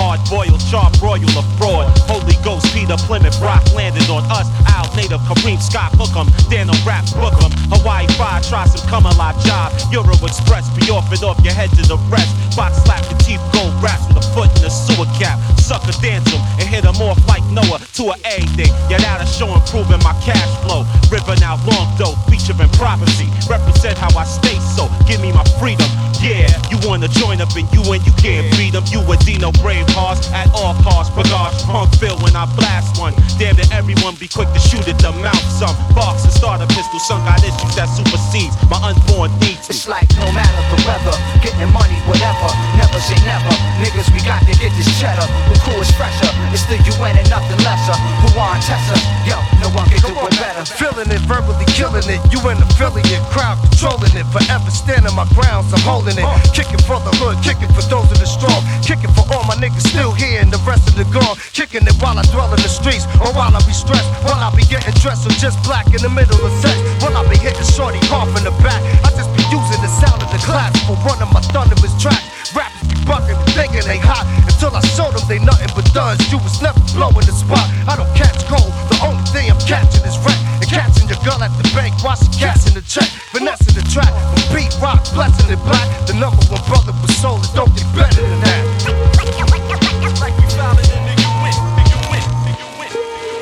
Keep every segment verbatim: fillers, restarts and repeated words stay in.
hard boiled, char broil a fraud. Holy Ghost, Peter Plymouth Rock landed on us. Al native, Kareem Scott hook 'em. Dano raps book 'em. Hawaii five, try some come alive job. Euro Express, be off and off your head to the rest. Box slap your teeth, gold raps with a foot in the sewer cap. Sucker dance 'em and hit 'em off like Noah to an A thing. Yeah, that'll show improving my cash flow. River now long though, featuring prophecy. Represent how I stay, so give me my freedom. Yeah, you wanna join up and you and you can't beat 'em. You a Dino brave hearts at all costs. Bagage punk feel when I blast one. Damn that everyone be quick to shoot at the mouth. Some box and start a pistol. Some got issues that supersedes my unborn needs. It's like no matter the weather, getting money, whatever. Never say never. Niggas, we got to get this cheddar. Who crew is fresher? It's the U N and nothing lesser. Who on Tessa? Yo, no one can do it better. Feeling it, verbally killing it. You an affiliate, crowd controlling it. Forever standing my grounds, I'm holding it. Kicking for the hood, kicking for those of the strong. Kicking for all my niggas still here and the rest of the gone. Kicking it while I dwell in the streets, or while I be stressed. While I be getting dressed, so just black in the middle of sex. While I be hitting shorty off in the back. I just be using the sound of the class for one of my thunderous tracks. Rappers be bugging, thinking they hot. Until I show them they nothing but duns. You was never blowing the spot. I don't catch cold, the only thing I'm catching is wreck. And catching your girl at the bank while she cashing the check. Finessing the track, from beat rock, blessing it black. The number one brother with soul, it don't get better than that. Like we found it in the U N, the U N, the U N.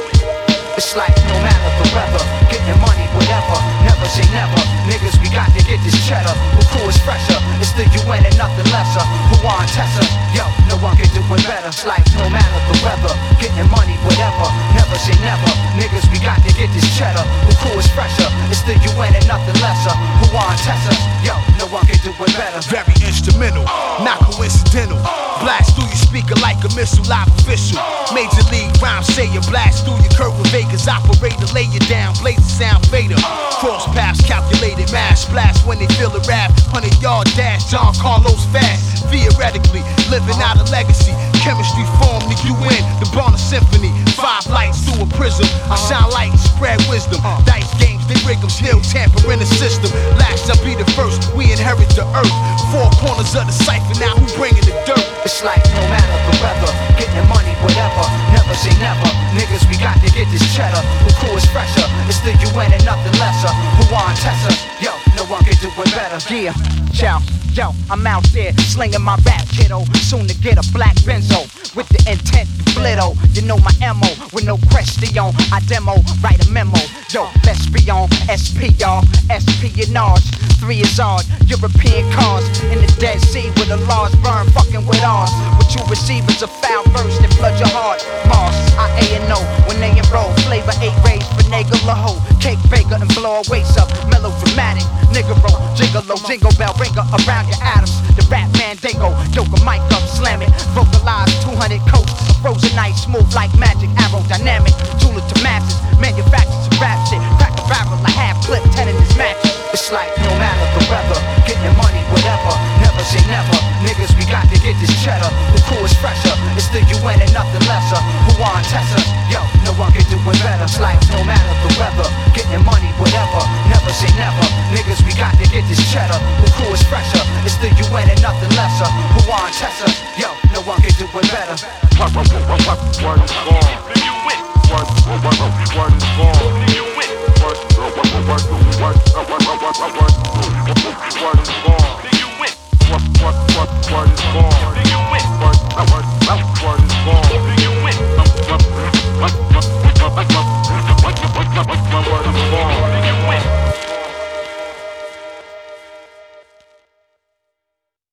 It's like no matter the weather, getting money, whatever. Never say never. Niggas, we got to get this cheddar. Who crew is fresher? It's the U N and nothing lesser. Who on Tessa? Yo, no one can do it better. It's like no matter the weather, getting money, whatever. Never say never. Niggas, we got to get this cheddar. Who crew is fresher? It's the U N and nothing lesser. Who on Tessa? Yo, no one can do it better. Very instrumental, not coincidental. Blast through your speaker like a missile, live official. Major league rhyme sayer, blast through your curve with Vegas. Operator, lay you down, blaze the sound fader. Cross paths, calculated mass, splash when they feel the rap. Hundred yard dash, John Carlos fast. Theoretically, living out a legacy. Chemistry form the U N, the Bonner Symphony. Five lights through a prism. I shine light and spread wisdom. Dice games, they rig them, still tampering the system. Last I'll be the first, we inherit the earth. Four corners of the cipher, now who bringing the dirt? It's like no matter the weather, getting money, whatever. Never say never. Niggas, we got to get this cheddar. Who crew is fresher? It's the U N and nothing lesser. Who on Tessa? Yo, no one can do it better. Yeah, ciao. Yo, I'm out there slinging my rap, kiddo. Soon to get a black benzo with the intent to blitto. You know my M O with no question. I demo, write a memo. Yo, let's be on S P, y'all. Espionage, three is odd. European cars in the Dead Sea with a large burn, fucking with ours. What you receive is a foul verse that flood your heart. Mars, I A and O when they enroll. Flavor eight rays for nigga Laho. Cake baker and blow our waist up. Melodramatic, nigga roll, gigolo, jingle bell ringer around your atoms. The rap Mandingo, yoke a mic up, slam it. Vocalize two hundred coats, a frozen ice, smooth like magic, aerodynamic. Jeweler to masses, manufactures to rap shit. Crack a barrel, a half clip, ten in this match. It's like no matter the weather, getting money, whatever. Never say never. Niggas, we got to get this cheddar. Who crew is fresher? It's the U N and nothing lesser. Who on Tessa? Yo, no one can do it better. It's like no matter the weather, getting money, whatever. Never say never. Niggas, we got to get this cheddar. Who crew is fresher? It's the U N and nothing lesser. Who on Tessa? Yo, no one can do it better. Word is born. Word, word, word is born. Word, word, word, word, word.